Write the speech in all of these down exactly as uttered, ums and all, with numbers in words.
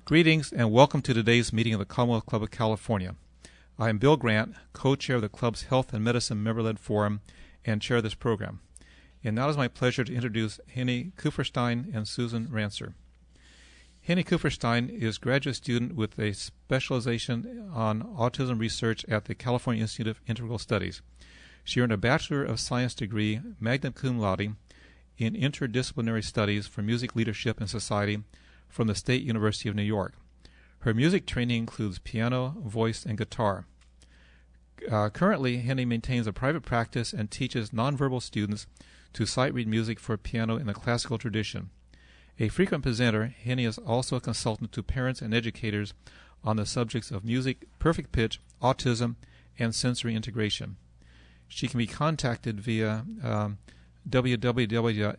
Greetings and welcome to today's meeting of the Commonwealth Club of California. I am Bill Grant, co-chair of the club's Health and Medicine Member-Led Forum and chair of this program. And now it is my pleasure to introduce Henny Kupferstein and Susan Rancer. Henny Kupferstein is a graduate student with a specialization on autism research at the California Institute of Integral Studies. She earned a Bachelor of Science degree, magna cum laude, in interdisciplinary studies for music leadership and society from the State University of New York. Her music training includes piano, voice, and guitar. Uh, currently, Henny maintains a private practice and teaches nonverbal students to sight read music for piano in the classical tradition. A frequent presenter, Henny is also a consultant to parents and educators on the subjects of music, perfect pitch, autism, and sensory integration. She can be contacted via um, w w w dot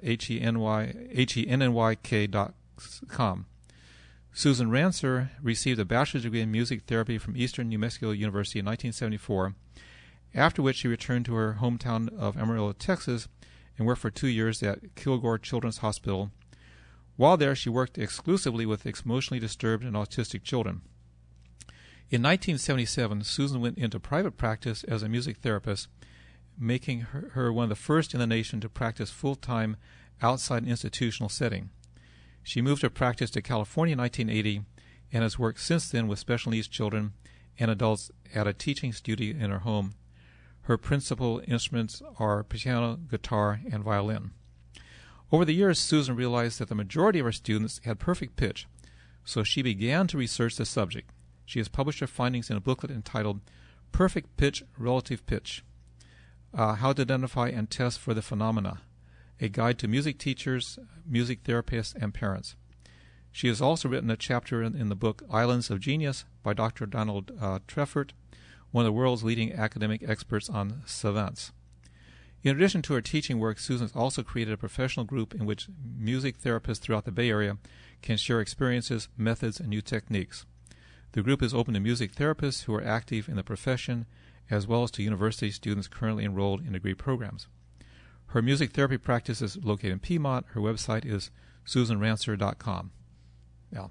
hennyk dot com. Susan Rancer received a bachelor's degree in music therapy from Eastern New Mexico University in nineteen seventy-four, after which she returned to her hometown of Amarillo, Texas, and worked for two years at Kilgore Children's Hospital. While there, she worked exclusively with emotionally disturbed and autistic children. In nineteen seventy-seven, Susan went into private practice as a music therapist, making her, her one of the first in the nation to practice full-time outside an institutional setting. She moved her practice to California in nineteen eighty and has worked since then with special needs children and adults at a teaching studio in her home. Her principal instruments are piano, guitar, and violin. Over the years, Susan realized that the majority of her students had perfect pitch, so she began to research the subject. She has published her findings in a booklet entitled Perfect Pitch, Relative Pitch, uh, How to Identify and Test for the Phenomena, a guide to music teachers, music therapists, and parents. She has also written a chapter in, in the book Islands of Genius by Doctor Donald uh, Treffert, one of the world's leading academic experts on savants. In addition to her teaching work, Susan has also created a professional group in which music therapists throughout the Bay Area can share experiences, methods, and new techniques. The group is open to music therapists who are active in the profession, as well as to university students currently enrolled in degree programs. Her music therapy practice is located in Piedmont. Her website is susan rancer dot com. Now,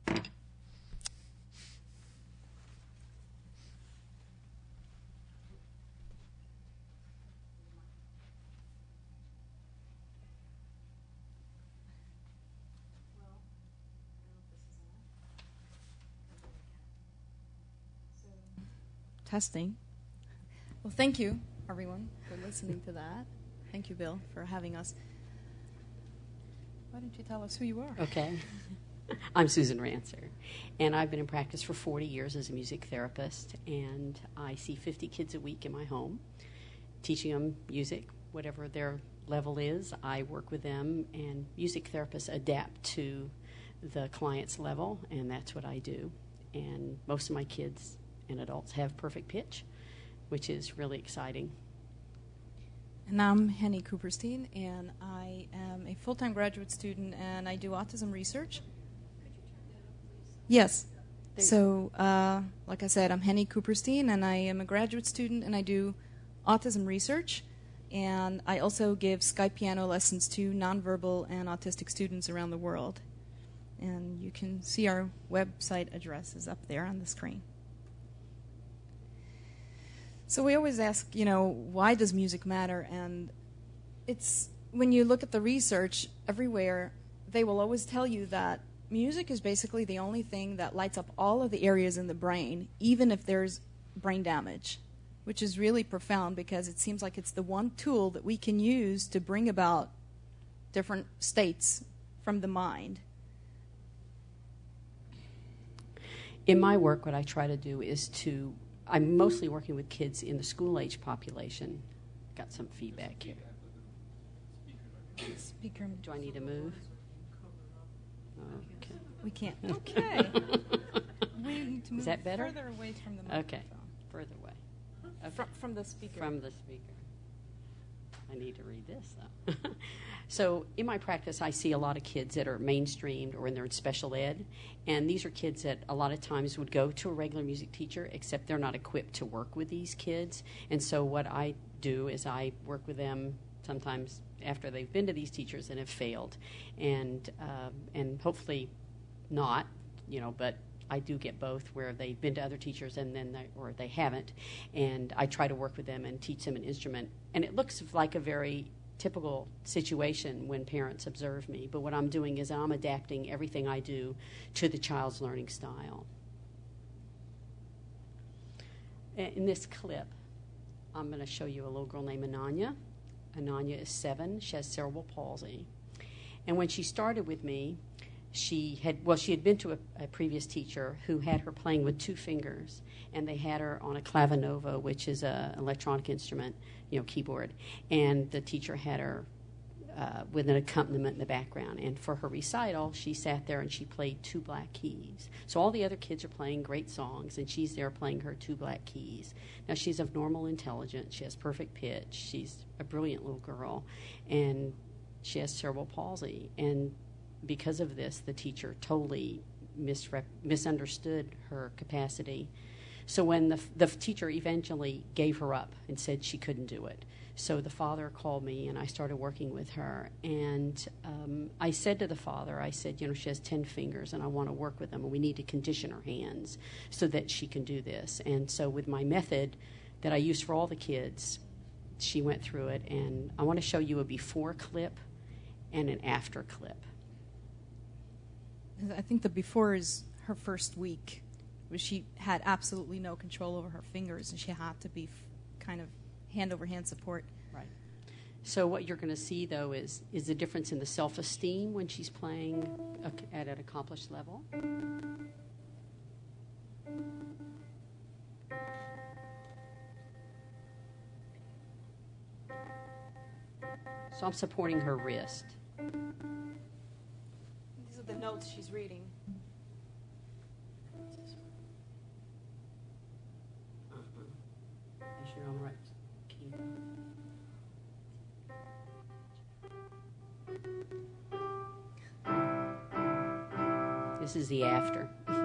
Testing. Well, thank you, everyone, for listening to that. Thank you, Bill, for having us. Why don't you tell us who you are? Okay. I'm Susan Rancer, and I've been in practice for forty years as a music therapist, and I see fifty kids a week in my home, teaching them music, whatever their level is. I work with them, and music therapists adapt to the client's level, and that's what I do. And most of my kids and adults have perfect pitch, which is really exciting. And I'm Henny Kupferstein, and I am a full-time graduate student, and I do autism research. Could you turn that up, please? Yes. There so, uh, like I said, I'm Henny Kupferstein, and I am a graduate student, and I do autism research. And I also give Sky piano lessons to nonverbal and autistic students around the world. And you can see our website address is up there on the screen. So we always ask, you know, why does music matter? And it's when you look at the research everywhere, they will always tell you that music is basically the only thing that lights up all of the areas in the brain, even if there's brain damage, which is really profound because it seems like it's the one tool that we can use to bring about different states from the mind. In my work, what I try to do is to I'm mostly working with kids in the school-age population. Got some feedback here. Speaker. Do I need to move? Okay. We can't. Okay. We need to move Is that better? further away from the microphone. Okay, further away. Okay. From, from the speaker. From the speaker. I need to read this, though. So in my practice, I see a lot of kids that are mainstreamed or in their special ed, and these are kids that a lot of times would go to a regular music teacher, except they're not equipped to work with these kids. And so what I do is I work with them sometimes after they've been to these teachers and have failed, and uh, and hopefully not you know, but I do get both, where they've been to other teachers and then they, or they haven't, and I try to work with them and teach them an instrument. And it looks like a very typical situation when parents observe me, but what I'm doing is I'm adapting everything I do to the child's learning style. In this clip, I'm going to show you a little girl named Ananya. Ananya is seven. She has cerebral palsy. And when she started with me, she had, well, she had been to a, a previous teacher who had her playing with two fingers, and they had her on a clavinova, which is an electronic instrument, you know, keyboard. And the teacher had her uh, with an accompaniment in the background. And for her recital, she sat there and she played two black keys. So all the other kids are playing great songs, and she's there playing her two black keys. Now, she's of normal intelligence. She has perfect pitch. She's a brilliant little girl, and she has cerebral palsy. And because of this, the teacher totally misrep- misunderstood her capacity. So when the, the teacher eventually gave her up and said she couldn't do it, so the father called me and I started working with her. And um, I said to the father, I said, you know, she has ten fingers and I want to work with them, and we need to condition her hands so that she can do this. And so with my method that I use for all the kids, she went through it. And I want to show you a before clip and an after clip. I think the before is her first week, where she had absolutely no control over her fingers, and she had to be f- kind of hand-over-hand support. Right. So what you're going to see, though, is is the difference in the self-esteem when she's playing a, at an accomplished level. So I'm supporting her wrist. These are the notes she's reading. Uh-huh. Make sure you're on the right key. This is the after.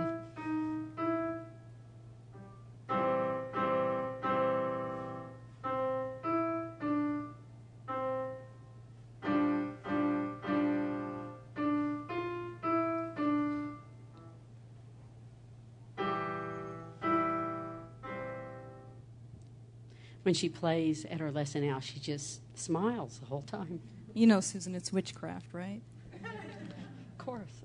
When she plays at her lesson now, she just smiles the whole time. You know, Susan, it's witchcraft, right? Of course.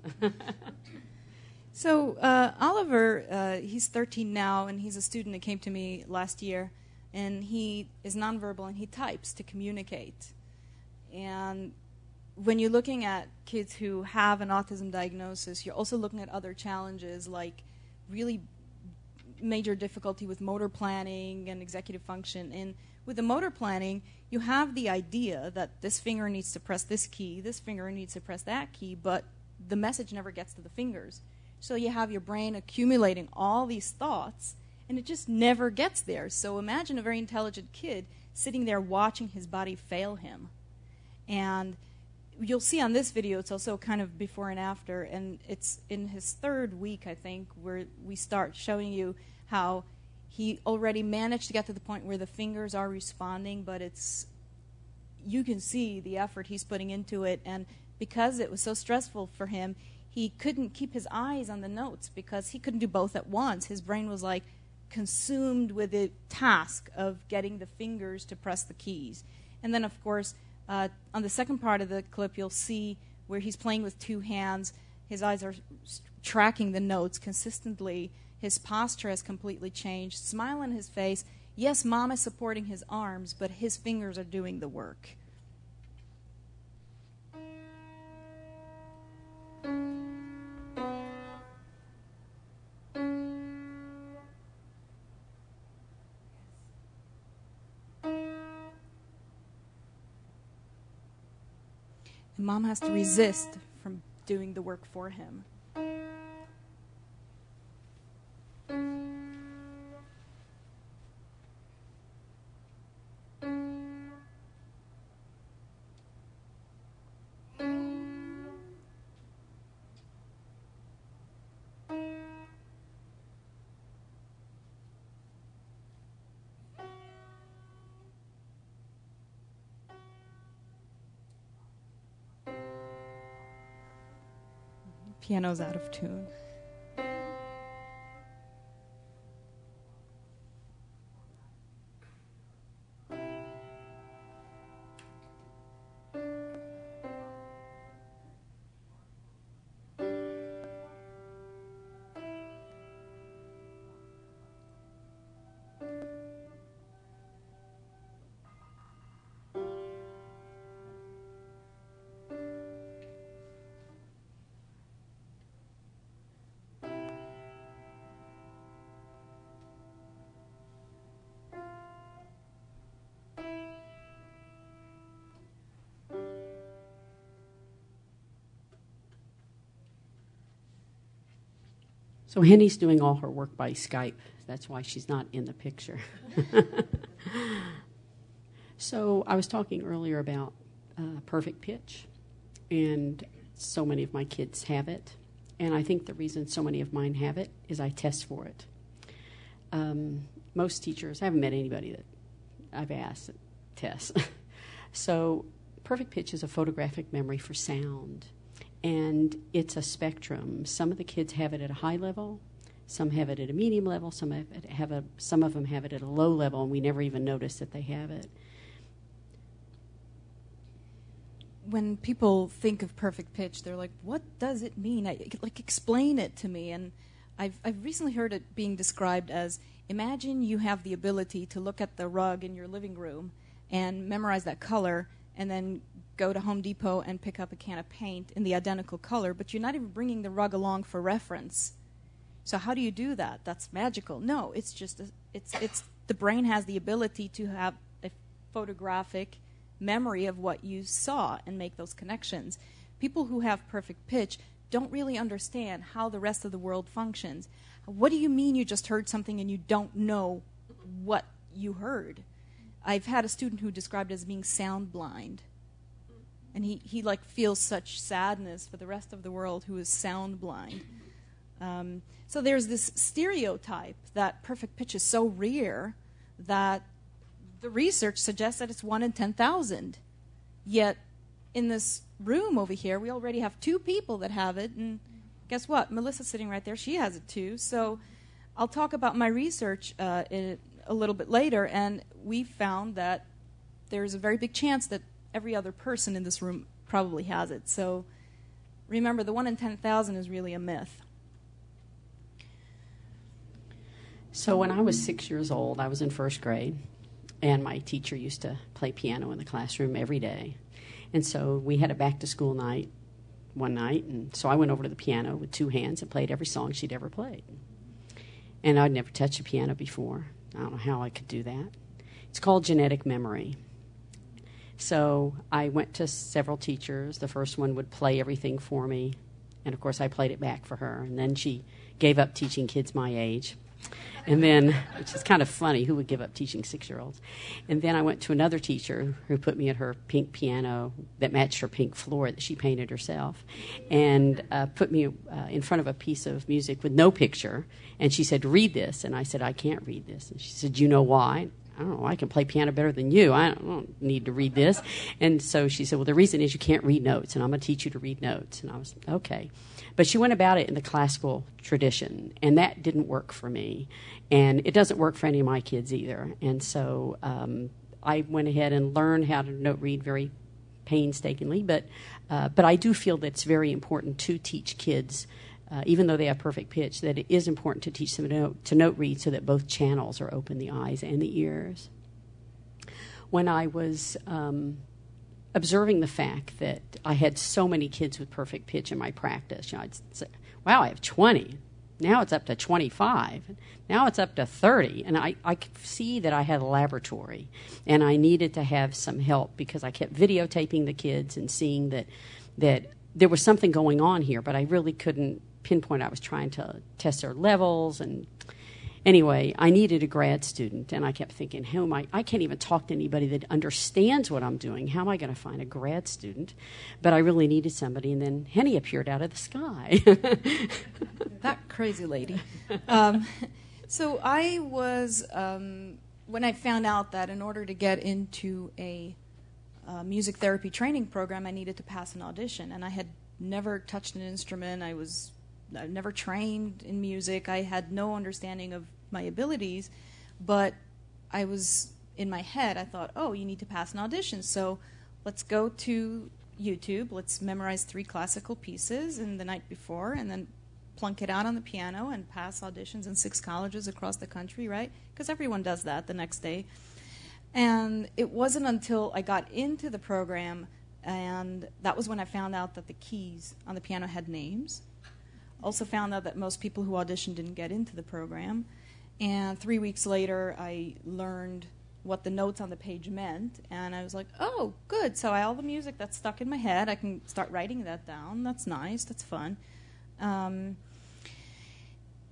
So uh, Oliver, uh, he's thirteen now, and he's a student that came to me last year, and he is nonverbal, and he types to communicate. And when you're looking at kids who have an autism diagnosis, you're also looking at other challenges like really major difficulty with motor planning and executive function. And with the motor planning, you have the idea that this finger needs to press this key, this finger needs to press that key, but the message never gets to the fingers. So you have your brain accumulating all these thoughts, and it just never gets there. So imagine a very intelligent kid sitting there watching his body fail him. And you'll see on this video, it's also kind of before and after, and it's in his third week, I think, where we start showing you how he already managed to get to the point where the fingers are responding, but it's, you can see the effort he's putting into it, and because it was so stressful for him, he couldn't keep his eyes on the notes because he couldn't do both at once. His brain was like consumed with the task of getting the fingers to press the keys. And then, of course, uh, on the second part of the clip, you'll see where he's playing with two hands. His eyes are tracking the notes consistently. His posture has completely changed. Smile on his face. Yes, Mom is supporting his arms, but his fingers are doing the work. And Mom has to resist from doing the work for him. Piano's out of tune. So Henny's doing all her work by Skype. That's why she's not in the picture. So I was talking earlier about uh, perfect pitch, and so many of my kids have it. And I think the reason so many of mine have it is I test for it. Um, most teachers, I haven't met anybody that I've asked that tests. So perfect pitch is a photographic memory for sound, and it's a spectrum. Some of the kids have it at a high level, some have it at a medium level, some have, it have a, some of them have it at a low level, and we never even notice that they have it. When people think of perfect pitch, they're like, what does it mean? I, like, explain it to me. And I've, I've recently heard it being described as, imagine you have the ability to look at the rug in your living room and memorize that color, and then go to Home Depot and pick up a can of paint in the identical color, but you're not even bringing the rug along for reference. So how do you do that? That's magical. No, it's just, a, it's, it's the brain has the ability to have a photographic memory of what you saw and make those connections. People who have perfect pitch don't really understand how the rest of the world functions. What do you mean you just heard something and you don't know what you heard? I've had a student who described it as being sound blind. And he, he like feels such sadness for the rest of the world who is sound blind. Um, so there's this stereotype that perfect pitch is so rare that the research suggests that it's one in ten thousand. Yet in this room over here, we already have two people that have it. And guess what? Melissa's sitting right there. She has it too. So I'll talk about my research uh, in a little bit later. And we found that there's a very big chance that every other person in this room probably has it. So remember, the one in ten thousand is really a myth. So when I was six years old, I was in first grade. And my teacher used to play piano in the classroom every day. And so we had a back-to-school night one night, and so I went over to the piano with two hands and played every song she'd ever played. And I'd never touched a piano before. I don't know how I could do that. It's called genetic memory. So I went to several teachers. The first one would play everything for me, and of course I played it back for her. And then she gave up teaching kids my age. And then, which is kind of funny, who would give up teaching six-year-olds? And then I went to another teacher who put me at her pink piano that matched her pink floor that she painted herself, and uh, put me uh, in front of a piece of music with no picture. And she said, read this. And I said, I can't read this. And she said, you know why? I don't know, I can play piano better than you. I don't, I don't need to read this. And so she said, well, the reason is you can't read notes, and I'm going to teach you to read notes. And I was, okay. But she went about it in the classical tradition, and that didn't work for me. And it doesn't work for any of my kids either. And so um, I went ahead and learned how to note read very painstakingly. But, uh, but I do feel that it's very important to teach kids, uh, even though they have perfect pitch, that it is important to teach them to note, to note read so that both channels are open, the eyes and the ears. When I was um, observing the fact that I had so many kids with perfect pitch in my practice, you know, I'd say, wow, I have twenty. Now it's up to twenty-five. Now it's up to thirty. And I, I could see that I had a laboratory, and I needed to have some help because I kept videotaping the kids and seeing that that there was something going on here, but I really couldn't pinpoint. I was trying to test their levels. And anyway, I needed a grad student, and I kept thinking, how am I? I can't even talk to anybody that understands what I'm doing. How am I going to find a grad student? But I really needed somebody, and then Henny appeared out of the sky. That crazy lady. Um, so I was, um, when I found out that in order to get into a uh, music therapy training program, I needed to pass an audition, and I had never touched an instrument. I was I've never trained in music. I had no understanding of my abilities, but I was, in my head, I thought, oh, you need to pass an audition. So let's go to YouTube. Let's memorize three classical pieces in the night before and then plunk it out on the piano and pass auditions in six colleges across the country, right? Because everyone does that the next day. And it wasn't until I got into the program, and that was when I found out that the keys on the piano had names. Also found out that most people who auditioned didn't get into the program. And three weeks later, I learned what the notes on the page meant. And I was like, oh, good. So I, all the music that's stuck in my head, I can start writing that down. That's nice. That's fun. Um,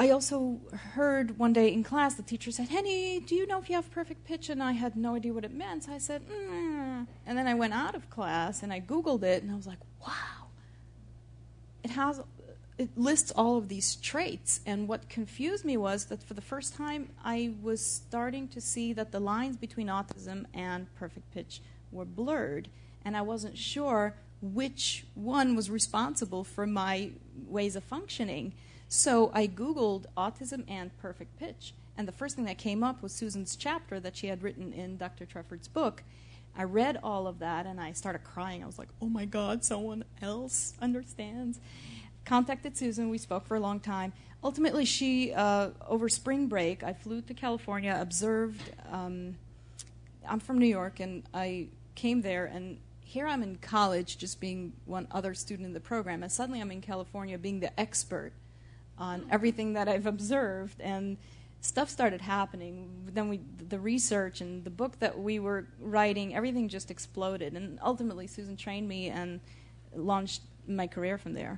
I also heard one day in class the teacher said, Henny, do you know if you have perfect pitch? And I had no idea what it meant. So I said, mm. And then I went out of class and I Googled it and I was like, wow. It has, it lists all of these traits. And what confused me was that for the first time I was starting to see that the lines between autism and perfect pitch were blurred. And I wasn't sure which one was responsible for my ways of functioning. So I Googled autism and perfect pitch, and the first thing that came up was Susan's chapter that she had written in Doctor Treford's book. I read all of that, and I started crying. I was like, oh, my God, someone else understands. Contacted Susan. We spoke for a long time. Ultimately, she, uh, over spring break, I flew to California, observed. Um, I'm from New York, and I came there, and here I'm in college just being one other student in the program, and suddenly I'm in California being the expert on everything that I've observed, and stuff started happening. Then we, the research and the book that we were writing, everything just exploded, and ultimately Susan trained me and launched my career from there.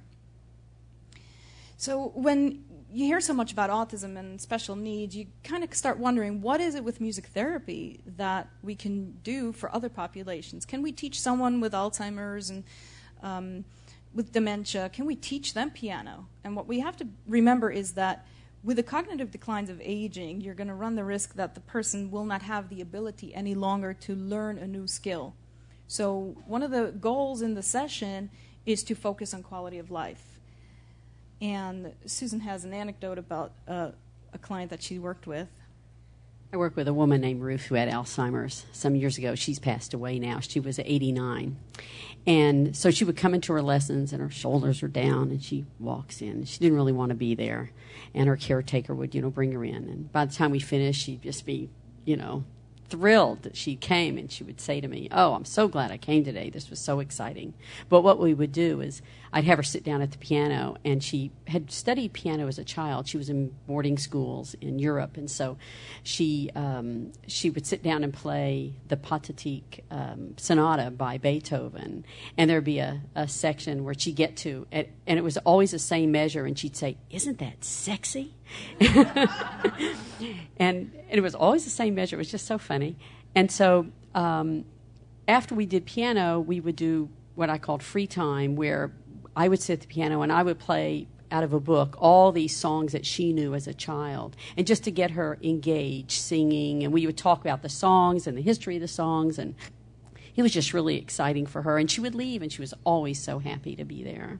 So when you hear so much about autism and special needs, you kind of start wondering, what is it with music therapy that we can do for other populations? Can we teach someone with Alzheimer's and um, with dementia, can we teach them piano? And what we have to remember is that with the cognitive declines of aging, you're going to run the risk that the person will not have the ability any longer to learn a new skill. So one of the goals in the session is to focus on quality of life. And Susan has an anecdote about uh, a client that she worked with. I worked with a woman named Ruth who had Alzheimer's some years ago. She's passed away now. She was eighty-nine. And so she would come into her lessons and her shoulders were down and she walks in. She didn't really want to be there. And her caretaker would, you know, bring her in. And by the time we finished, she'd just be, you know, thrilled that she came, and she would say to me, oh, I'm so glad I came today. This was so exciting. But what we would do is I'd have her sit down at the piano, and she had studied piano as a child. She was in boarding schools in Europe, and so she um, she would sit down and play the Pathetique um, Sonata by Beethoven, and there'd be a, a section where she'd get to, and, and it was always the same measure, and she'd say, isn't that sexy? and, and it was always the same measure. It was just so funny. And so um, after we did piano, we would do what I called free time, where I would sit at the piano and I would play out of a book all these songs that she knew as a child, and just to get her engaged singing. And we would talk about the songs and the history of the songs, and it was just really exciting for her. And she would leave, and she was always so happy to be there.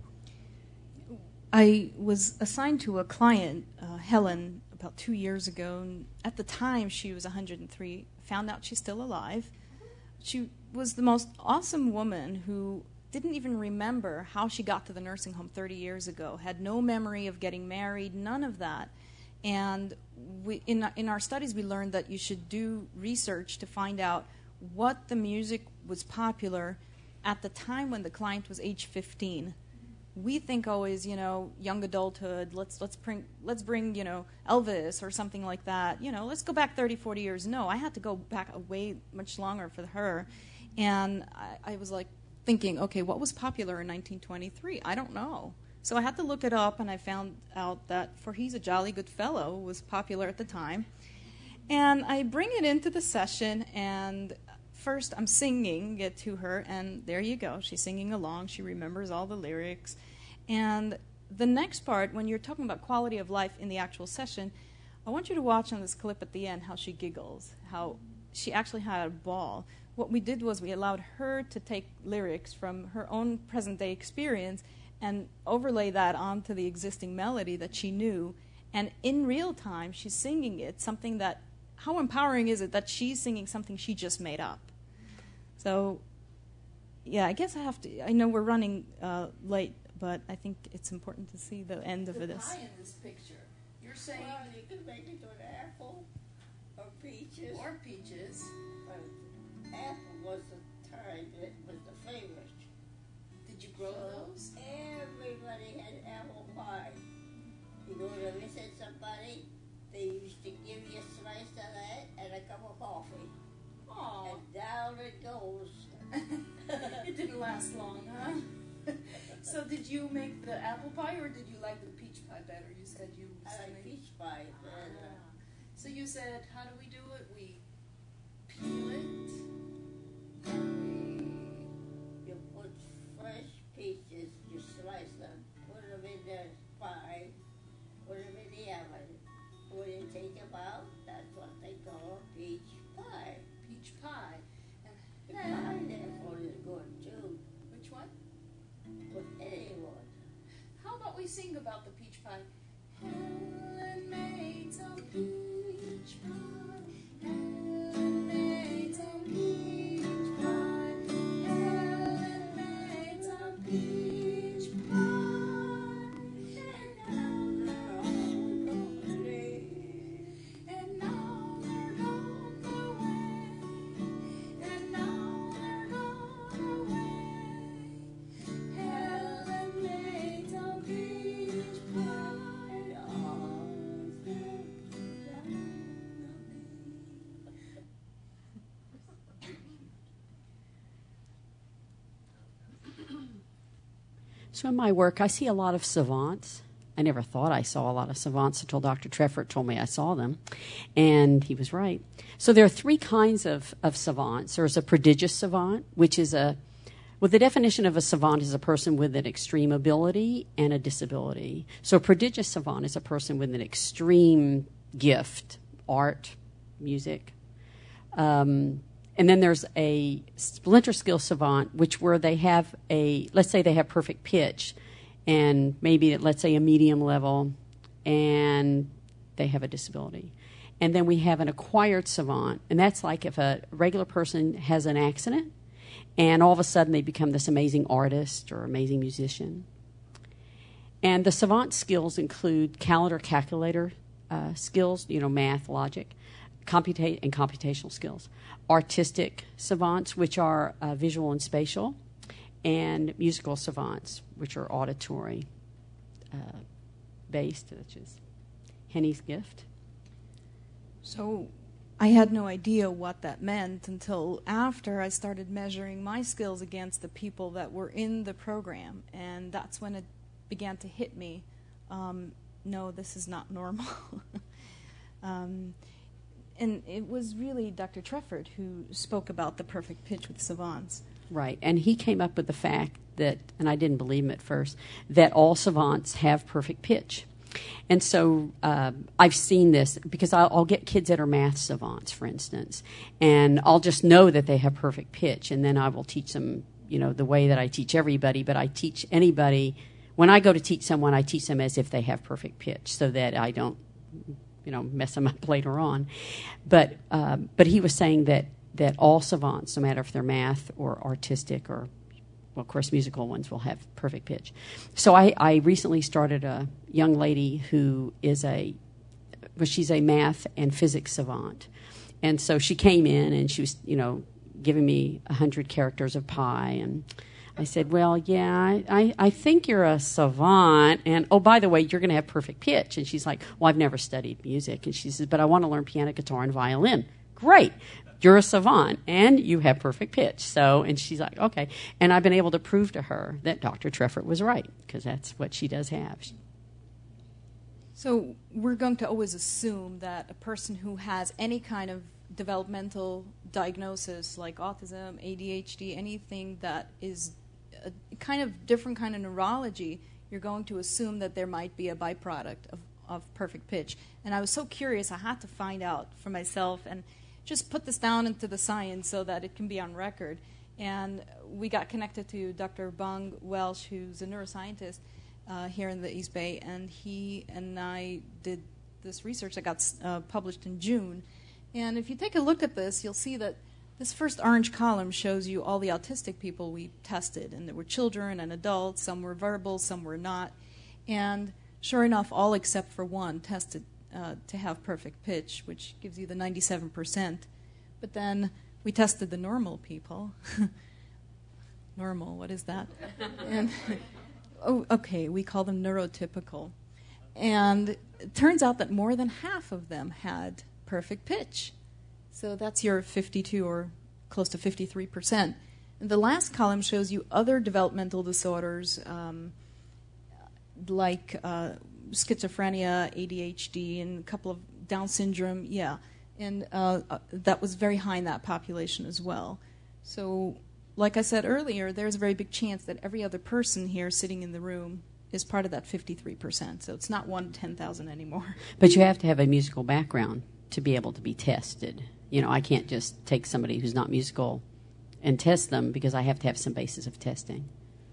I was assigned to a client, uh, Helen, about two years ago, and at the time she was one hundred three, found out she's still alive. She was the most awesome woman who didn't even remember how she got to the nursing home thirty years ago, had no memory of getting married, none of that. And we, in, in our studies we learned that you should do research to find out what the music was popular at the time when the client was age fifteen. We think always, you know, young adulthood, let's let's bring let's bring, you know, Elvis or something like that. You know, let's go back thirty, forty years. No, I had to go back a way much longer for her. And I, I was like thinking, okay, what was popular in nineteen twenty-three? I don't know. So I had to look it up, and I found out that For He's a Jolly Good Fellow was popular at the time. And I bring it into the session, and first I'm singing it to her, and there you go. She's singing along. She remembers all the lyrics. And the next part, when you're talking about quality of life in the actual session, I want you to watch on this clip at the end how she giggles, how she actually had a ball. What we did was we allowed her to take lyrics from her own present-day experience and overlay that onto the existing melody that she knew. And in real time, she's singing it, something that, how empowering is it that she's singing something she just made up? So, yeah, I guess I have to, I know we're running uh, late, but I think it's important to see the end of the this. pie in this picture. You're saying... Well, you could make it an apple or peaches. Or peaches. But apple was the time it was the favorite. Did you grow So those? everybody had apple pie. You go to visit somebody, they used to give you a slice of that and a cup of coffee. Aw. And down it goes. It didn't last long, huh? So did you make the apple pie or did you like the peach pie better? You said you I like made- peach pie better. So you said, how do we do it? We peel it. And You put fresh peaches, you slice them, put them in the pie, put them in the oven. When you take them out, that's what they call peach pie. we peach pie. The And pineapple is good too, which one? but anyone. How about we sing about the peach pie? Helen made some peach pie. Helen made some peach pie. Helen made some peach pie. And now and now they're gone away. And now they're gone away. Helen made some peach pie. So in my work, I see a lot of savants. I never thought I saw a lot of savants until Doctor Treffert told me I saw them, and he was right. So there are three kinds of, of savants. There's a prodigious savant, which is a, well, the definition of a savant is a person with an extreme ability and a disability. So a prodigious savant is a person with an extreme gift, art, music. Um, and then there's a splinter skill savant, which where they have a, let's say they have perfect pitch, and maybe, let's say, a medium level, and they have a disability. And then we have an acquired savant, and that's like if a regular person has an accident, and all of a sudden they become this amazing artist or amazing musician. And the savant skills include calendar calculator uh, skills, you know, math, logic, computate and computational skills. Artistic savants, which are uh, visual and spatial, and musical savants, which are auditory uh, based, which is Henny's gift. So I had no idea what that meant until after I started measuring my skills against the people that were in the program. And that's when it began to hit me. Um, no, this is not normal. um, and it was really Doctor Treffert who spoke about the perfect pitch with savants. Right, and he came up with the fact that, and I didn't believe him at first, that all savants have perfect pitch. And so uh, I've seen this because I'll, I'll get kids that are math savants, for instance, and I'll just know that they have perfect pitch, and then I will teach them, you know, the way that I teach everybody, but I teach anybody, when I go to teach someone, I teach them as if they have perfect pitch so that I don't, you know, mess them up later on. But uh, but he was saying that that all savants, no matter if they're math or artistic or, well, of course, musical ones will have perfect pitch. So I, I recently started a young lady who is a, well, she's a math and physics savant. And so she came in and she was, you know, giving me one hundred characters of pi. And I said, well, yeah, I, I, I think you're a savant. And, oh, by the way, you're going to have perfect pitch. And she's like, well, I've never studied music. And she says, but I want to learn piano, guitar, and violin. Great. You're a savant, and you have perfect pitch. So, and she's like, okay. And I've been able to prove to her that Doctor Treffert was right, because that's what she does have. So we're going to always assume that a person who has any kind of developmental diagnosis like autism, A D H D, anything that is a kind of different kind of neurology, you're going to assume that there might be a byproduct of, of perfect pitch. And I was so curious, I had to find out for myself and just put this down into the science so that it can be on record. And we got connected to Doctor Bung Welsh, who's a neuroscientist uh, here in the East Bay, and he and I did this research that got uh, published in June. And if you take a look at this, you'll see that this first orange column shows you all the autistic people we tested, and there were children and adults, some were verbal, some were not. And sure enough, all except for one tested Uh, to have perfect pitch, which gives you the ninety-seven percent. But then we tested the normal people. Normal, what is that? and oh, okay, we call them neurotypical. And it turns out that more than half of them had perfect pitch. So that's your fifty-two or close to fifty-three percent. The last column shows you other developmental disorders um, like uh, schizophrenia, A D H D, and a couple of Down syndrome, yeah. And uh, uh, that was very high in that population as well. So, like I said earlier, there's a very big chance that every other person here sitting in the room is part of that fifty-three percent. So it's not one ten thousand anymore. But you have to have a musical background to be able to be tested. You know, I can't just take somebody who's not musical and test them because I have to have some basis of testing.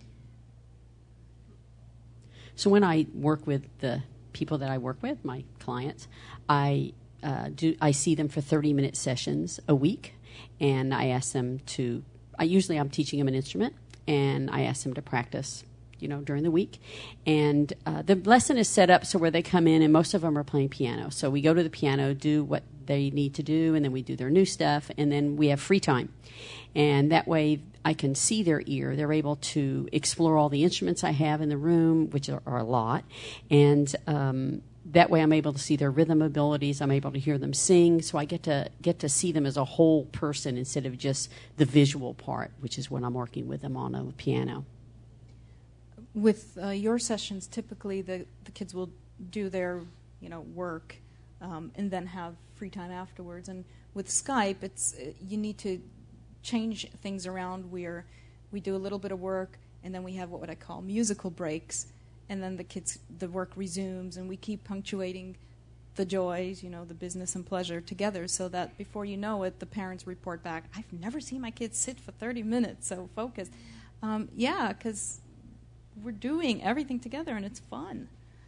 So when I work with the people that I work with, my clients, I uh, do I see them for thirty-minute sessions a week, and I ask them to. I usually I'm teaching them an instrument, and I ask them to practice, you know, during the week. And uh, the lesson is set up so where they come in, and most of them are playing piano. So we go to the piano, do what they need to do, and then we do their new stuff, and then we have free time. And that way I can see their ear. They're able to explore all the instruments I have in the room, which are, are a lot. And um, that way I'm able to see their rhythm abilities. I'm able to hear them sing. So I get to get to see them as a whole person instead of just the visual part, which is when I'm working with them on a piano. With uh, your sessions, typically the, the kids will do their, you know, work um, and then have free time afterwards. And with Skype, it's uh, you need to change things around where we do a little bit of work and then we have what I call musical breaks, and then the kids the work resumes, and we keep punctuating the joys, you know, the business and pleasure together, so that before you know it, the parents report back, I've never seen my kids sit for thirty minutes so focused. Um, yeah, because we're doing everything together and it's fun.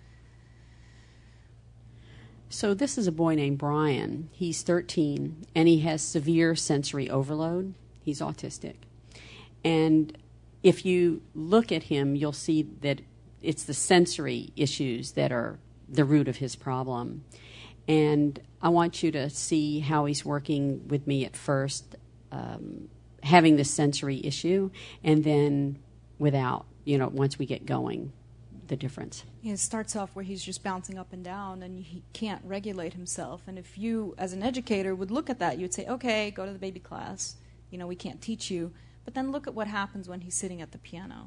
So this is a boy named Brian. He's thirteen, and he has severe sensory overload. He's autistic. And if you look at him, you'll see that it's the sensory issues that are the root of his problem. And I want you to see how he's working with me at first, um, having this sensory issue, and then without, you know, once we get going, the difference. It starts off where he's just bouncing up and down and he can't regulate himself. And if you, as an educator, would look at that, you'd say, okay, go to the baby class. You know, we can't teach you. But then look at what happens when he's sitting at the piano.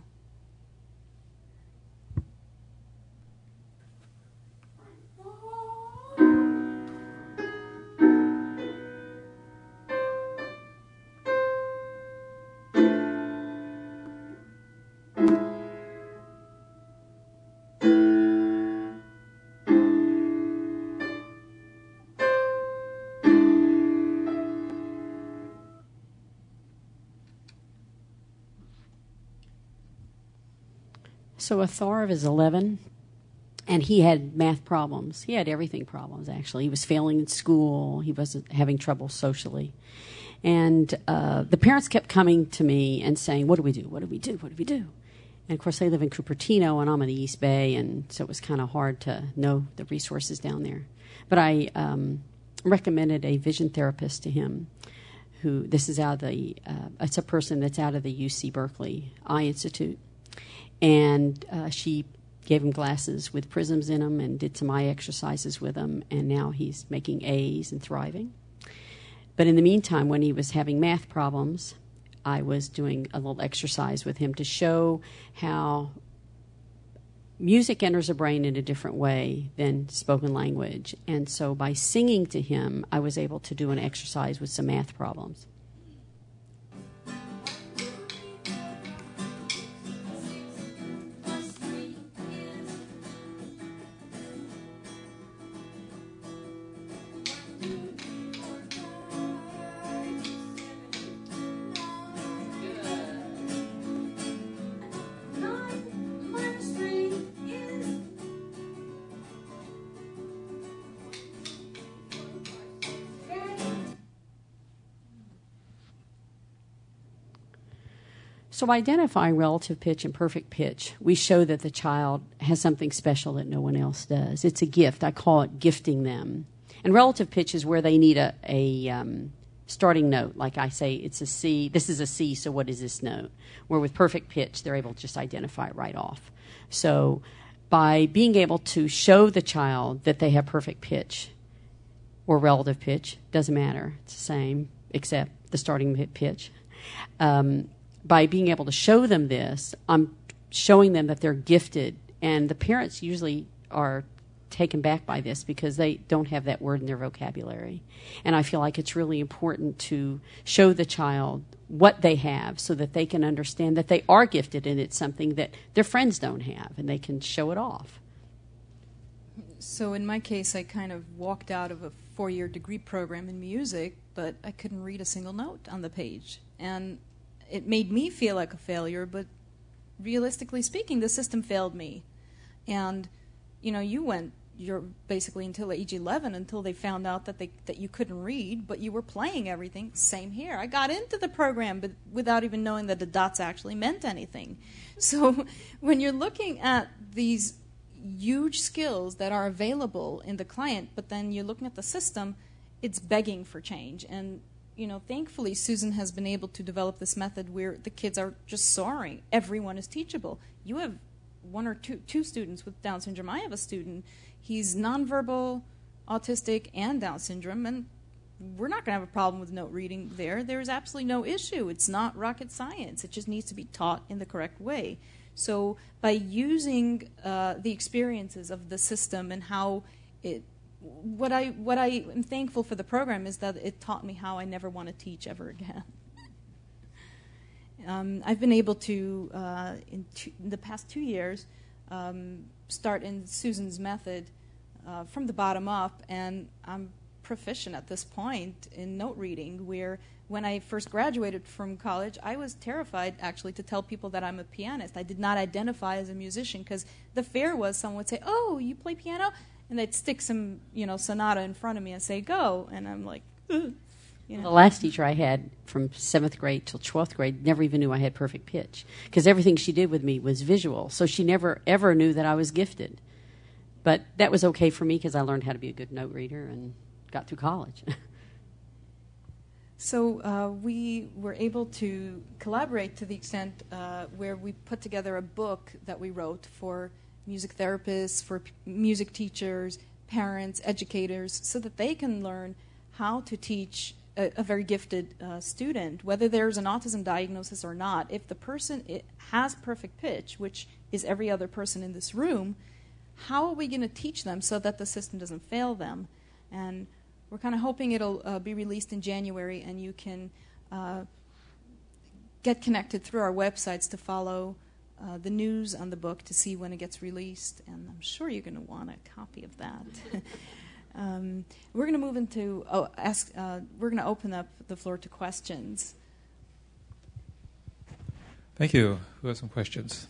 So Atharv is eleven, and he had math problems. He had everything problems, actually. He was failing in school. He wasn't having trouble socially. And uh, the parents kept coming to me and saying, what do we do? What do we do? What do we do? And, of course, they live in Cupertino, and I'm in the East Bay, and so it was kind of hard to know the resources down there. But I um, recommended a vision therapist to him, who, this is out of the, uh, it's a person that's out of the U C Berkeley Eye Institute. And uh, she gave him glasses with prisms in them and did some eye exercises with him, and now he's making A's and thriving. But in the meantime, when he was having math problems, I was doing a little exercise with him to show how music enters the brain in a different way than spoken language. And so by singing to him, I was able to do an exercise with some math problems. So identifying relative pitch and perfect pitch, we show that the child has something special that no one else does. It's a gift. I call it gifting them. And relative pitch is where they need a, a um, starting note. Like I say, it's a C. This is a C, so what is this note? Where with perfect pitch, they're able to just identify it right off. So by being able to show the child that they have perfect pitch or relative pitch, doesn't matter. It's the same, except the starting pitch. Um, by being able to show them this, I'm showing them that they're gifted. And the parents usually are taken back by this because they don't have that word in their vocabulary. And I feel like it's really important to show the child what they have so that they can understand that they are gifted and it's something that their friends don't have, and they can show it off. So in my case, I kind of walked out of a four-year degree program in music, but I couldn't read a single note on the page. And it made me feel like a failure, but realistically speaking, the system failed me. And, you know, you went, you're basically until age eleven, until they found out that they that you couldn't read, but you were playing everything. Same here. I got into the program, but without even knowing that the dots actually meant anything. So when you're looking at these huge skills that are available in the client, but then you're looking at the system, it's begging for change. And, you know, thankfully, Susan has been able to develop this method where the kids are just soaring. Everyone is teachable. You have one or two, two students with Down syndrome. I have a student. He's nonverbal, autistic, and Down syndrome, and we're not going to have a problem with note reading there. There's absolutely no issue. It's not rocket science. It just needs to be taught in the correct way. So by using uh, the experiences of the system and how it, what I what I am thankful for the program is that it taught me how I never want to teach ever again. um, I've been able to, uh, in, two, in the past two years, um, start in Susan's method uh, from the bottom up, and I'm proficient at this point in note reading, where when I first graduated from college, I was terrified, actually, to tell people that I'm a pianist. I did not identify as a musician because the fear was someone would say, "Oh, you play piano?" And they'd stick some, you know, sonata in front of me and say, "Go." And I'm like, ugh. You know. The last teacher I had from seventh grade till twelfth grade never even knew I had perfect pitch because everything she did with me was visual. So she never, ever knew that I was gifted. But that was okay for me because I learned how to be a good note reader and got through college. So uh, we were able to collaborate to the extent uh, where we put together a book that we wrote for music therapists, for p- music teachers, parents, educators, so that they can learn how to teach a, a very gifted uh, student, whether there's an autism diagnosis or not. If the person it has perfect pitch, which is every other person in this room, how are we going to teach them so that the system doesn't fail them? And we're kind of hoping it'll uh, be released in January, and you can uh, get connected through our websites to follow uh, the news on the book to see when it gets released. And I'm sure you're going to want a copy of that. um, we're going to move into oh, ask. Uh, we're going to open up the floor to questions. Thank you. Who has some questions?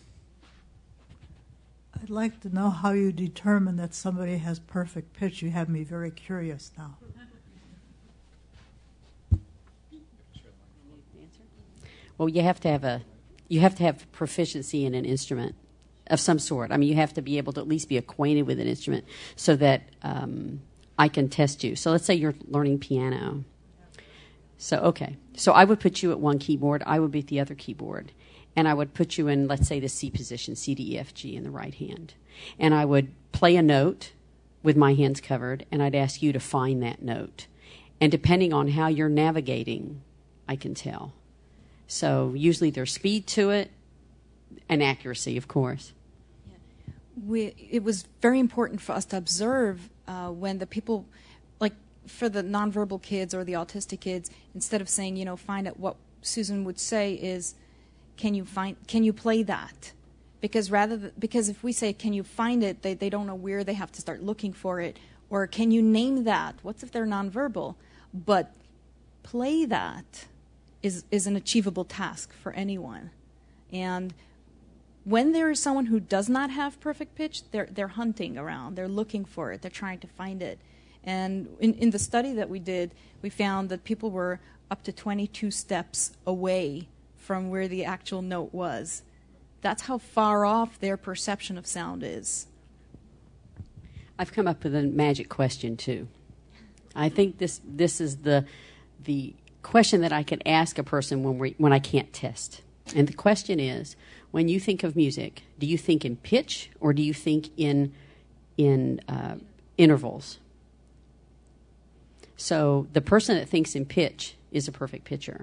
I'd like to know how you determine that somebody has perfect pitch. You have me very curious now. Well, you have to have a, you have to have proficiency in an instrument of some sort. I mean, you have to be able to at least be acquainted with an instrument so that um, I can test you. So let's say you're learning piano. So, okay. So I would put you at one keyboard. I would be at the other keyboard. And I would put you in, let's say, the C position, C, D, E, F, G in the right hand. And I would play a note with my hands covered, and I'd ask you to find that note. And depending on how you're navigating, I can tell. So usually there's speed to it and accuracy, of course. Yeah. We, it was very important for us to observe uh, when the people, like for the nonverbal kids or the autistic kids, instead of saying, you know, find out, what Susan would say is, Can you find? Can you play that? Because rather, th- because if we say, "Can you find it?" they they don't know where they have to start looking for it. Or can you name that? What's if they're nonverbal? But play that is is an achievable task for anyone. And when there is someone who does not have perfect pitch, they're they're hunting around. They're looking for it. They're trying to find it. And in, in the study that we did, we found that people were up to twenty-two steps away from where the actual note was. That's how far off their perception of sound is. I've come up with a magic question too. I think this this is the the question that I could ask a person when we when I can't test. And the question is, when you think of music, do you think in pitch or do you think in in uh, intervals? So the person that thinks in pitch is a perfect pitcher.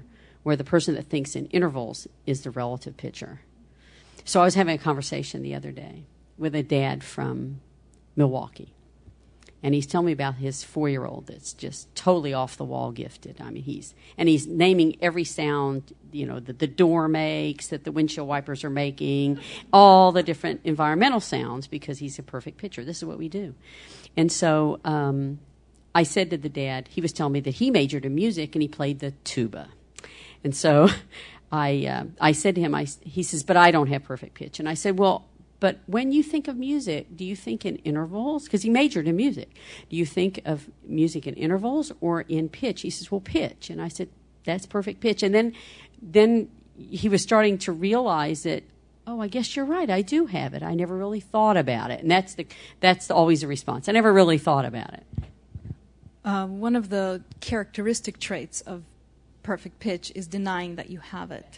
where the person that thinks in intervals is the relative pitcher. So I was having a conversation the other day with a dad from Milwaukee. And he's telling me about his four-year-old that's just totally off-the-wall gifted. I mean, he's and he's naming every sound, you know, that the door makes, that the windshield wipers are making, all the different environmental sounds, because he's a perfect pitcher. This is what we do. And so um, I said to the dad, he was telling me that he majored in music and he played the tuba. And so I uh, I said to him, I, he says, but I don't have perfect pitch. And I said, well, but when you think of music, do you think in intervals? Because he majored in music. Do you think of music in intervals or in pitch? He says, well, pitch. And I said, that's perfect pitch. And then then he was starting to realize that, oh, I guess you're right. I do have it. I never really thought about it. And that's the that's always the response. I never really thought about it. Uh, one of the characteristic traits of perfect pitch is denying that you have it.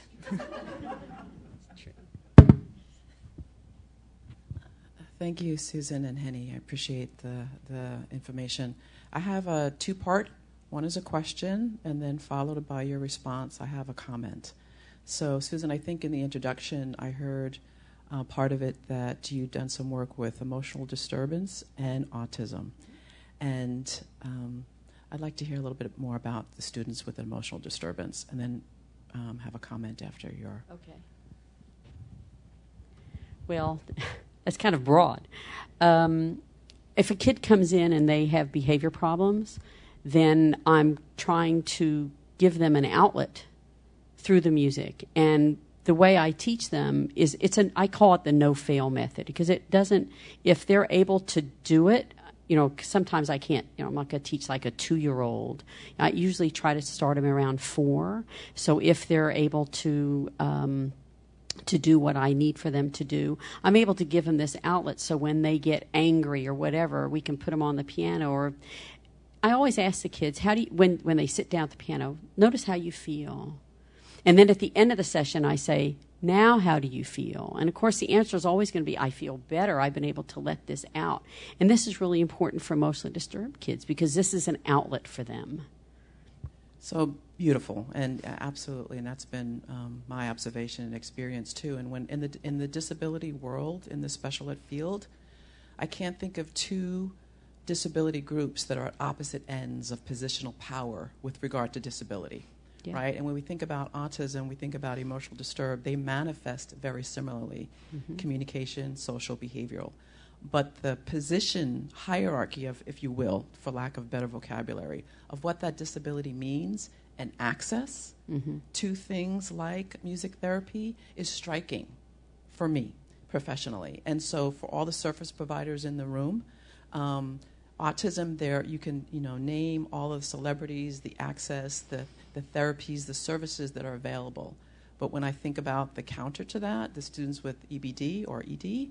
Thank you, Susan and Henny. I appreciate the, the information. I have a two-part. One is a question, and then followed by your response, I have a comment. So, Susan, I think in the introduction, I heard uh, part of it that you've done some work with emotional disturbance and autism. And um, I'd like to hear a little bit more about the students with emotional disturbance, and then um, have a comment after your... Okay. Well... That's kind of broad. Um, if a kid comes in and they have behavior problems, then I'm trying to give them an outlet through the music. And the way I teach them is, it's an, I call it the no-fail method, because it doesn't, if they're able to do it, you know, sometimes I can't, you know, I'm not going to teach like a two-year-old. I usually try to start them around four. So if they're able to... Um, to do what I need for them to do, I'm able to give them this outlet, so when they get angry or whatever, we can put them on the piano. Or I always ask the kids, how do you, when, when they sit down at the piano, notice how you feel. And then at the end of the session, I say, now how do you feel? And of course, the answer is always going to be, I feel better. I've been able to let this out. And this is really important for emotionally disturbed kids, because this is an outlet for them. So beautiful, and uh, absolutely, and that's been um, my observation and experience too. And when in the in the disability world, in the special ed field, I can't think of two disability groups that are at opposite ends of positional power with regard to disability, yeah. Right? And when we think about autism, we think about emotional disturbed. They manifest very similarly: mm-hmm. communication, social, behavioral. But the position hierarchy of, if you will, for lack of better vocabulary, of what that disability means and access mm-hmm. to things like music therapy is striking for me professionally. And so for all the service providers in the room, um, autism, there you can you know name all of the celebrities, the access, the, the therapies, the services that are available. But when I think about the counter to that, the students with E B D or E D,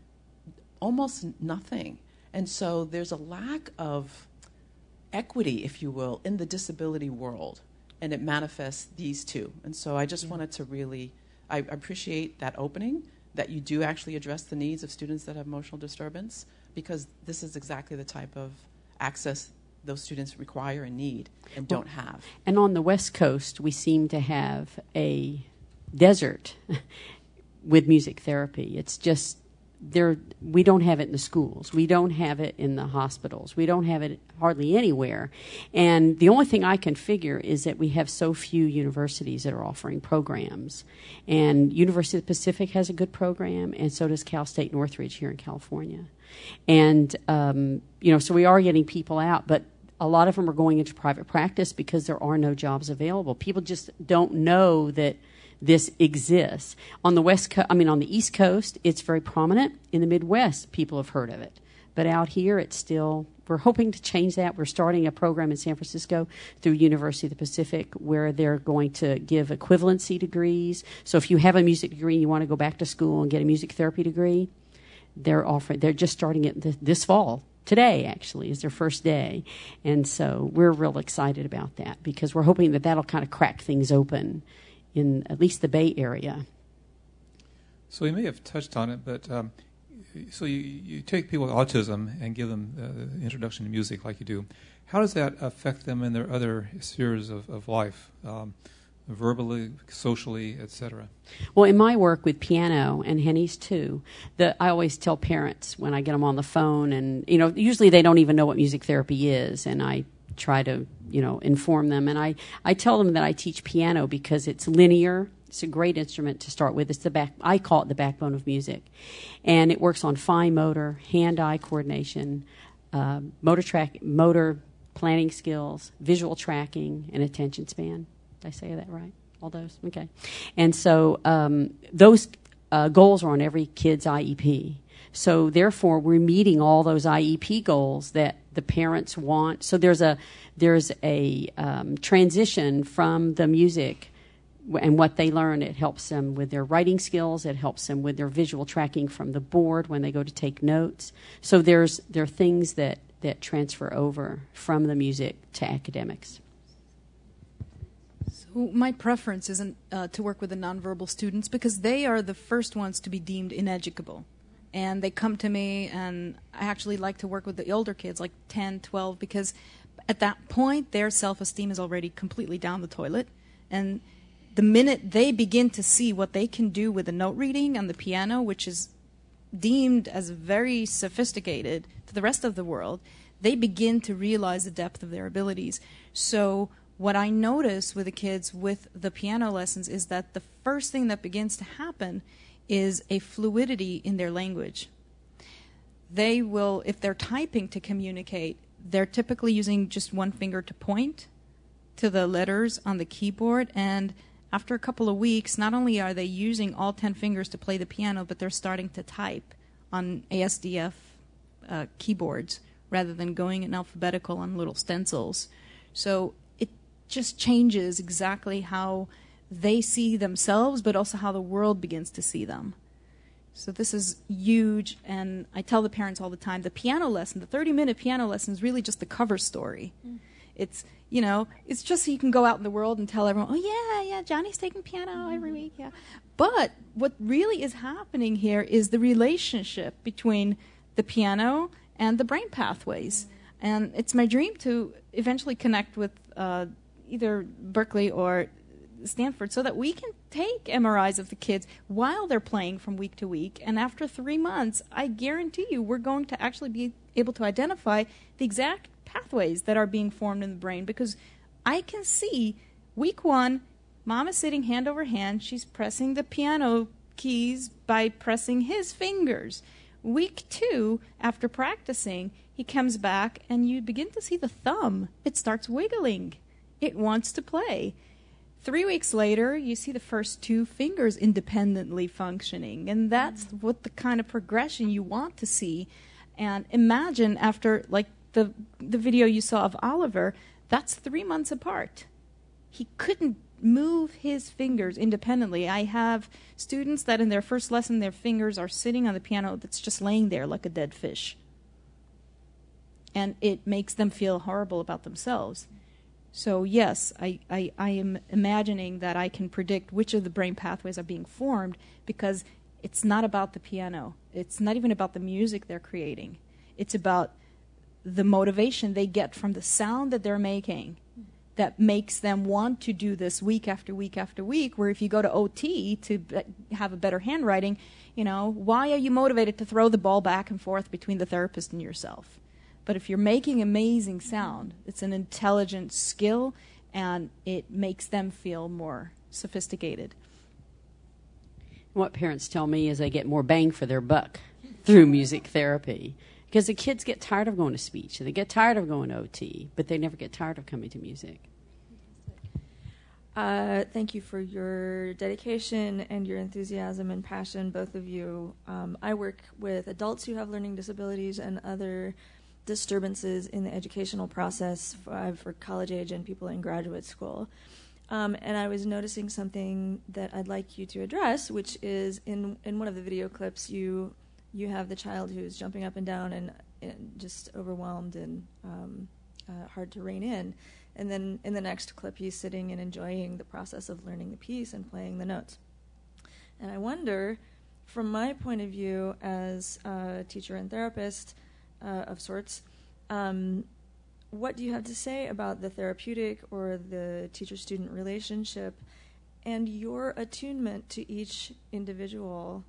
almost nothing. And so there's a lack of equity, if you will, in the disability world, and it manifests these two. And so I just yeah. wanted to really, I appreciate that opening, that you do actually address the needs of students that have emotional disturbance, because this is exactly the type of access those students require and need and don't well, have. And on the West Coast, we seem to have a desert with music therapy. It's just, There, we don't have it in the schools. We don't have it in the hospitals. We don't have it hardly anywhere. And the only thing I can figure is that we have so few universities that are offering programs. And University of the Pacific has a good program, and so does Cal State Northridge here in California. And, um, you know, so we are getting people out, but a lot of them are going into private practice because there are no jobs available. People just don't know that this exists. On the West Co- I mean, on the East Coast, it's very prominent. In the Midwest, people have heard of it. But out here, it's still, we're hoping to change that. We're starting a program in San Francisco through University of the Pacific where they're going to give equivalency degrees. So if you have a music degree and you want to go back to school and get a music therapy degree, they're offering, they're just starting it th- this fall. Today, actually, is their first day. And so we're real excited about that because we're hoping that that'll kind of crack things open in at least the Bay Area. So you may have touched on it, but um, so you, you take people with autism and give them uh, the introduction to music like you do. How does that affect them in their other spheres of, of life? Um, verbally, socially, et cetera? Well, in my work with piano, and Henny's too, the, I always tell parents when I get them on the phone, and you know, usually they don't even know what music therapy is, and I try to, you know, inform them. And I, I tell them that I teach piano because it's linear. It's a great instrument to start with. It's the back. I call it the backbone of music, and it works on fine motor, hand-eye coordination, uh, motor track, motor planning skills, visual tracking, and attention span. Did I say that right? All those? Okay. And so um, those uh, goals are on every kid's I E P. So therefore, we're meeting all those I E P goals that the parents want. So there's a there's a um, transition from the music and what they learn. It helps them with their writing skills. It helps them with their visual tracking from the board when they go to take notes. So there's there are things that, that transfer over from the music to academics. So my preference isn't uh, to work with the nonverbal students because they are the first ones to be deemed ineducable. And they come to me, and I actually like to work with the older kids, like ten, twelve, because at that point, their self-esteem is already completely down the toilet. And the minute they begin to see what they can do with the note reading on the piano, which is deemed as very sophisticated to the rest of the world, they begin to realize the depth of their abilities. So what I notice with the kids with the piano lessons is that the first thing that begins to happen is a fluidity in their language. They will, if they're typing to communicate, they're typically using just one finger to point to the letters on the keyboard, and after a couple of weeks, not only are they using all ten fingers to play the piano, but they're starting to type on A S D F uh, keyboards rather than going in alphabetical on little stencils. So it just changes exactly how they see themselves, but also how the world begins to see them. So this is huge, and I tell the parents all the time, the piano lesson, the thirty-minute piano lesson is really just the cover story. Mm. It's, you know, it's just so you can go out in the world and tell everyone, oh, yeah, yeah, Johnny's taking piano mm-hmm. every week, yeah. But what really is happening here is the relationship between the piano and the brain pathways. Mm-hmm. And it's my dream to eventually connect with uh, either Berkeley or Stanford so that we can take M R Is of the kids while they're playing from week to week. And after three months, I guarantee you we're going to actually be able to identify the exact pathways that are being formed in the brain, because I can see week one, mom is sitting hand over hand. She's pressing the piano keys by pressing his fingers. Week two, after practicing, he comes back and you begin to see the thumb. It starts wiggling. It wants to play. Three weeks later, you see the first two fingers independently functioning, and that's mm-hmm. what the kind of progression you want to see. And imagine after, like the the video you saw of Oliver, that's three months apart. He couldn't move his fingers independently. I have students that in their first lesson, their fingers are sitting on the piano that's just laying there like a dead fish. And it makes them feel horrible about themselves. So yes, I, I, I am imagining that I can predict which of the brain pathways are being formed, because it's not about the piano. It's not even about the music they're creating. It's about the motivation they get from the sound that they're making that makes them want to do this week after week after week, where if you go to O T to be- have a better handwriting, you know, why are you motivated to throw the ball back and forth between the therapist and yourself? But if you're making amazing sound, it's an intelligent skill, and it makes them feel more sophisticated. What parents tell me is they get more bang for their buck through music therapy, because the kids get tired of going to speech, they get tired of going to O T, but they never get tired of coming to music. Uh, thank you for your dedication and your enthusiasm and passion, both of you. Um, I work with adults who have learning disabilities and other disturbances in the educational process for, for college age and people in graduate school. Um, and I was noticing something that I'd like you to address, which is in, in one of the video clips, you you have the child who's jumping up and down and, and just overwhelmed and um, uh, hard to rein in. And then in the next clip, he's sitting and enjoying the process of learning the piece and playing the notes. And I wonder, from my point of view as a teacher and therapist uh, of sorts, um, what do you have to say about the therapeutic or the teacher-student relationship and your attunement to each individual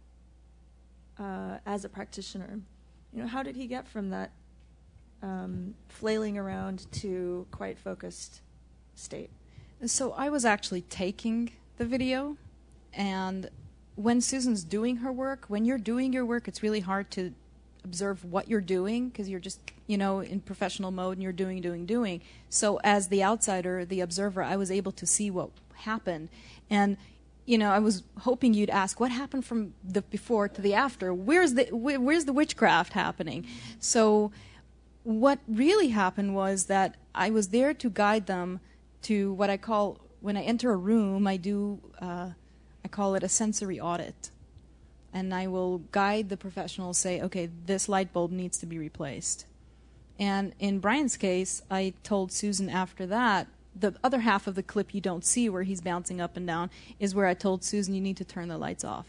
uh, as a practitioner? You know, how did he get from that um, flailing around to quite focused state? So I was actually taking the video, and when Susan's doing her work, when you're doing your work, it's really hard to observe what you're doing because you're just, you know, in professional mode and you're doing, doing, doing. So as the outsider, the observer, I was able to see what happened. And, you know, I was hoping you'd ask, what happened from the before to the after? Where's the wh- where's the witchcraft happening? So what really happened was that I was there to guide them to what I call, when I enter a room, I do, uh, I call it a sensory audit. And I will guide the professional, say, okay, this light bulb needs to be replaced. And in Brian's case, I told Susan after that, the other half of the clip you don't see where he's bouncing up and down is where I told Susan, you need to turn the lights off.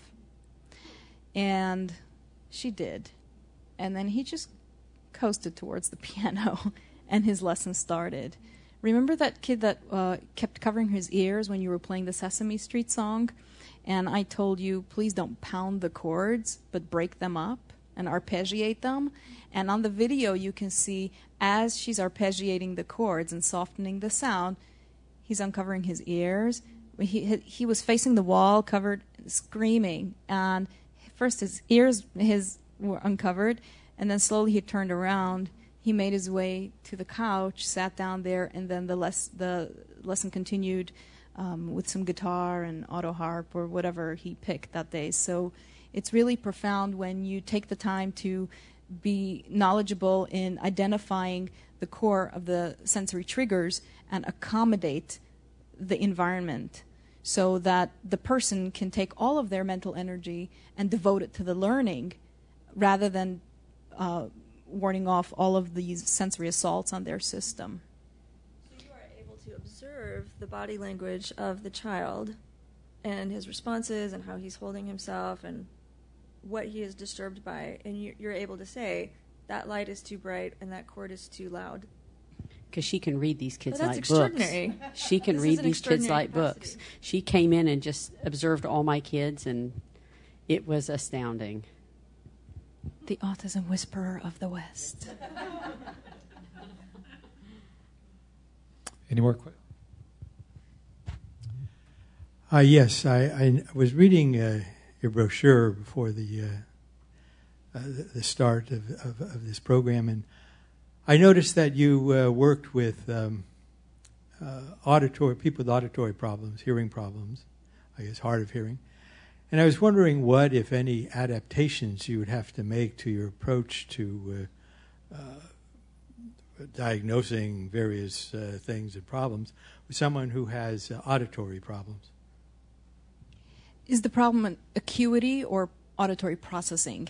And she did. And then he just coasted towards the piano, and his lesson started. Remember that kid that uh, kept covering his ears when you were playing the Sesame Street song? And I told you, please don't pound the chords, but break them up and arpeggiate them. And on the video, you can see as she's arpeggiating the chords and softening the sound, he's uncovering his ears. He he was facing the wall, covered, screaming. And first his ears his were uncovered, and then slowly he turned around. He made his way to the couch, sat down there, and then the les- the lesson continued um, with some guitar and auto harp or whatever he picked that day. So it's really profound when you take the time to be knowledgeable in identifying the core of the sensory triggers and accommodate the environment so that the person can take all of their mental energy and devote it to the learning rather than uh, warding off all of these sensory assaults on their system. So you are able to observe the body language of the child and his responses and how he's holding himself and what he is disturbed by, and you're able to say, that light is too bright and that chord is too loud. Because she can read these kids that's like extraordinary. books. She can This read is an these kids extraordinary like capacity. books. She came in and just observed all my kids, and it was astounding. The autism whisperer of the West. Any more questions? Uh, yes, I, I was reading uh, your brochure before the, uh, uh, the the start of, of, of this program, and I noticed that you uh, worked with um, uh, auditory people with auditory problems, hearing problems, I guess hard of hearing, and I was wondering what, if any, adaptations you would have to make to your approach to uh, uh, diagnosing various uh, things and problems with someone who has uh, auditory problems. Is the problem an acuity or auditory processing?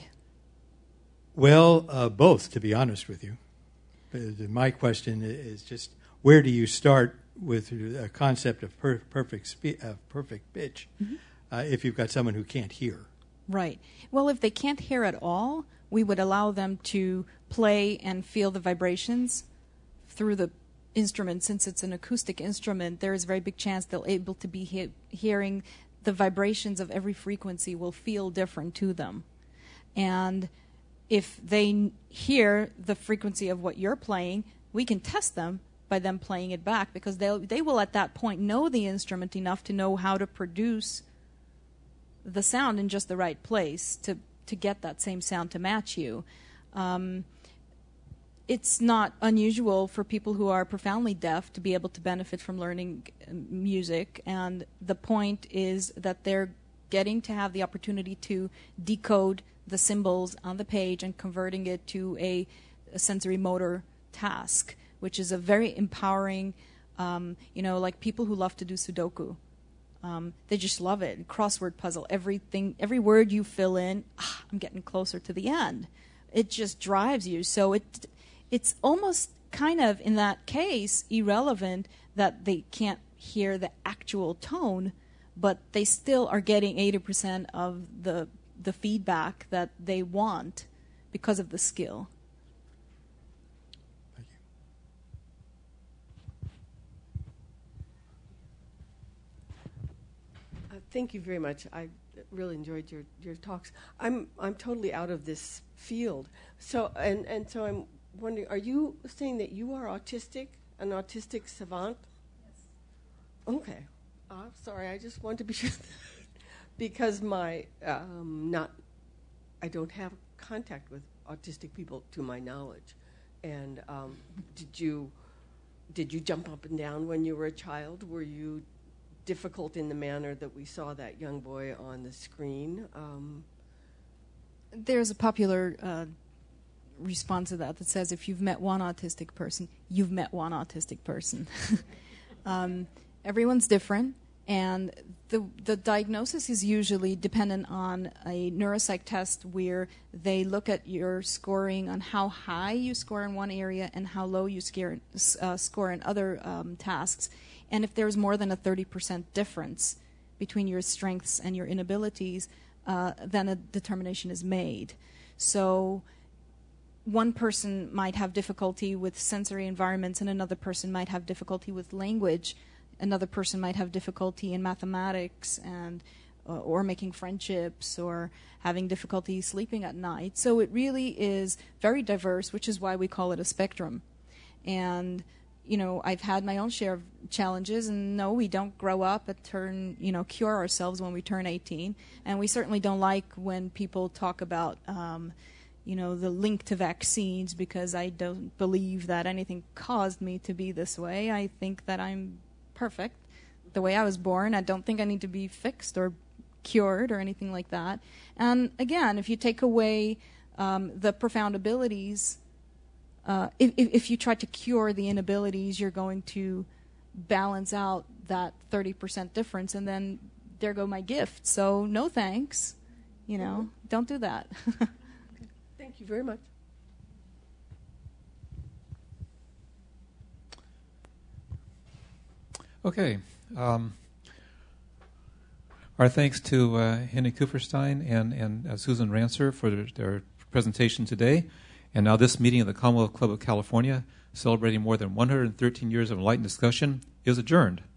Well, uh, both, to be honest with you. Uh, my question is just, where do you start with a concept of per- perfect spe- uh, perfect pitch mm-hmm. uh, if you've got someone who can't hear? Right. Well, if they can't hear at all, we would allow them to play and feel the vibrations through the instrument. Since it's an acoustic instrument, there is a very big chance they'll able to be he- hearing the vibrations of every frequency will feel different to them. And if they n- hear the frequency of what you're playing, we can test them by them playing it back, because they'll they will at that point know the instrument enough to know how to produce the sound in just the right place to, to get that same sound to match you. Um, it's not unusual for people who are profoundly deaf to be able to benefit from learning music, and the point is that they're getting to have the opportunity to decode the symbols on the page and converting it to a, a sensory motor task, which is a very empowering, um, you know, like people who love to do Sudoku. Um, they just love it. Crossword puzzle, everything, every word you fill in, ah, I'm getting closer to the end. It just drives you. So it, it's almost kind of, in that case, irrelevant that they can't hear the actual tone, but they still are getting eighty percent of the the feedback that they want because of the skill. Thank Thank you very much. I really enjoyed your, your talks. I'm I'm totally out of this field. So and, and so I'm wondering, are you saying that you are autistic, an autistic savant? Yes. Okay. Uh, sorry, I just want to be sure because my um, not I don't have contact with autistic people to my knowledge. And um, did you did you jump up and down when you were a child? Were you difficult in the manner that we saw that young boy on the screen? Um, There's a popular uh, response to that that says if you've met one autistic person, you've met one autistic person. um, everyone's different, and the the diagnosis is usually dependent on a neuropsych test where they look at your scoring on how high you score in one area and how low you scare, uh, score in other um, tasks. And if there's more than a thirty percent difference between your strengths and your inabilities, uh, then a determination is made. So one person might have difficulty with sensory environments and another person might have difficulty with language. Another person might have difficulty in mathematics and uh, or making friendships or having difficulty sleeping at night. So it really is very diverse, which is why we call it a spectrum. And you know, I've had my own share of challenges, and no, we don't grow up and turn, you know, cure ourselves when we turn eighteen. And we certainly don't like when people talk about, um, you know, the link to vaccines, because I don't believe that anything caused me to be this way. I think that I'm perfect the way I was born. I don't think I need to be fixed or cured or anything like that. And again, if you take away um, the profound abilities, Uh, if, if you try to cure the inabilities, you're going to balance out that thirty percent difference, and then there go my gift. So no thanks. You know, mm-hmm. Don't do that. Okay. Thank you very much. Okay. Um, our thanks to uh, Henny Kupferstein and, and uh, Susan Rancer for their, their presentation today. And now this meeting of the Commonwealth Club of California, celebrating more than one hundred thirteen years of enlightened discussion, is adjourned.